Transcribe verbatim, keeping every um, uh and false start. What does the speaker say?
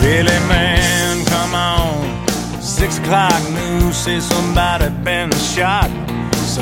Billy man, come on. Six o'clock news say somebody been shot.